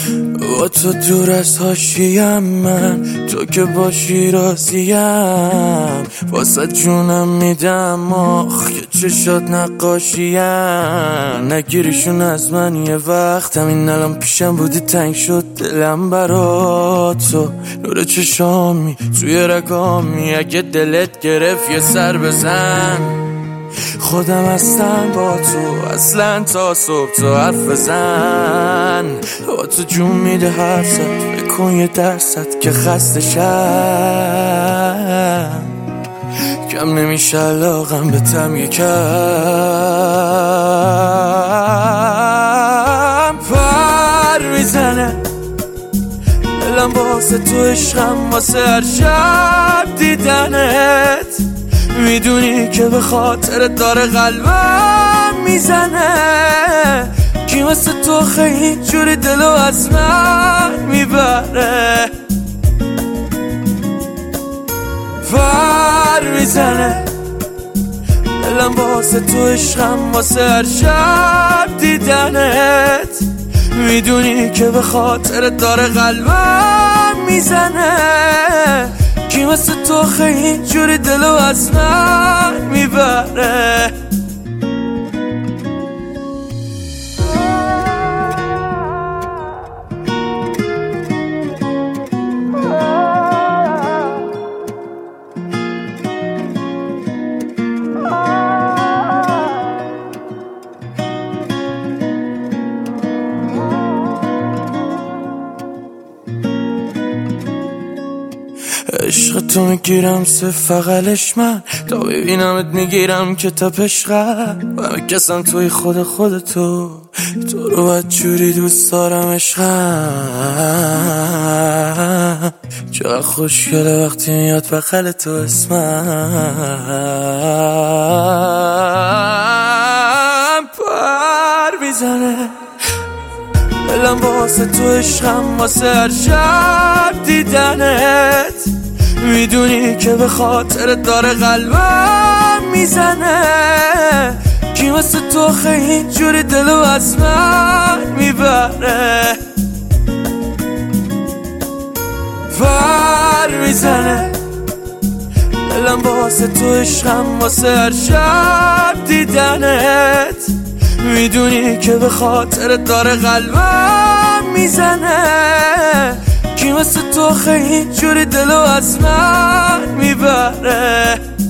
با تو دور از حاشیم، من تو که باشی راضیم، واسه جونم میدم آخ که چشات نقاشیم. نگیریشون از من یه وقت، همین الان پیشم بودی تنگ شد دلم برا تو. نور چشامی توی رگامی، اگه دلت گرفت یه سر بزن. خودم هستم با تو اصلا تا صبح، تو حرف بزن. با تو جون میده حرفت، بکن یه درصد که خسته شم. کم نمیشه علاقم به تم یکم. پر میزنه دلم واسه تو، عشقم واسه هر شب دیدنت. میدونی که به خاطر داره قلبم میزنه. کی مثل تو خیلی جوری دلو از من میبره. پر میزنه دلم واسه تو، عشقم واسه هر شب دیدنت. میدونی که به خاطر داره قلبم میزنه. کی مثل تو خیلی جوری دلو از من میبره. عشق تو میگیرم صف بغلش من، تا ببینمت میگیرم که تا پشقم. و میکسم توی خودتو، تو رو بدجوری دوست دارم عشقم. چقدر خوشگله وقتی میاد بغل تو اسمم. پر میزنه دلم واسه تو، عشقم واسه هر شب دیدنت. میدونی که به خاطر داره قلبم میزنه. کی مثل تو خیلی جوری دلو از من میبره. پر میزنه دلم واسه تو، عشقم واسه هر شب دیدنت. میدونی که به خاطر داره قلبم میزنه. کی مثل تو خیلی جوری دلو از من میبره.